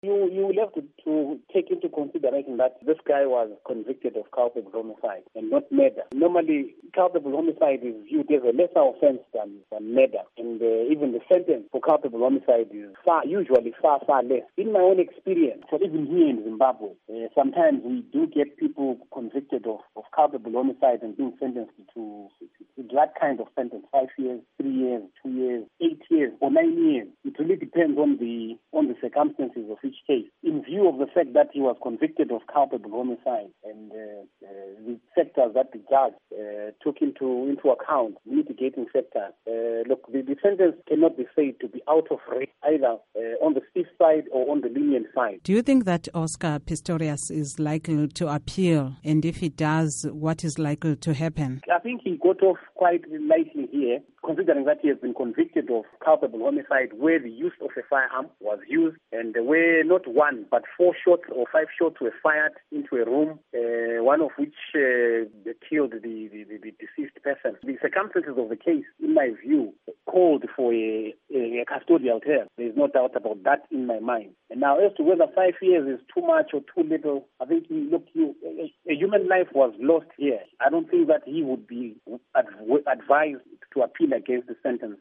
You will have to take into consideration that this guy was convicted of culpable homicide and not murder. Normally, culpable homicide is viewed as a lesser offense than murder, and even the sentence for culpable homicide is usually far less. In my own experience, so even here in Zimbabwe, sometimes we do get people convicted of culpable homicide and being sentenced to that kind of sentence: 5 years, 3 years, 2 years, 8 years, or 9 years. It really depends on the circumstances of each case. In view of the fact that he was convicted of culpable homicide and the factors that the judge took into account, mitigating factors, the sentence cannot be said to be out of reach either on the stiff side or on the lenient side. Do you think that Oscar Pistorius is likely to appeal? And if he does, what is likely to happen? I think he got off quite lightly here, considering that he has been convicted of culpable homicide where the use of a firearm was used and where not one but 4 shots or 5 shots were fired into a room, one of which killed the deceased person. The circumstances of the case, in my view, called for a custodial term. There is no doubt about that in my mind. And now, as to whether 5 years is too much or too little, I think, a human life was lost here. I don't think that he would be advised to appeal against the sentence.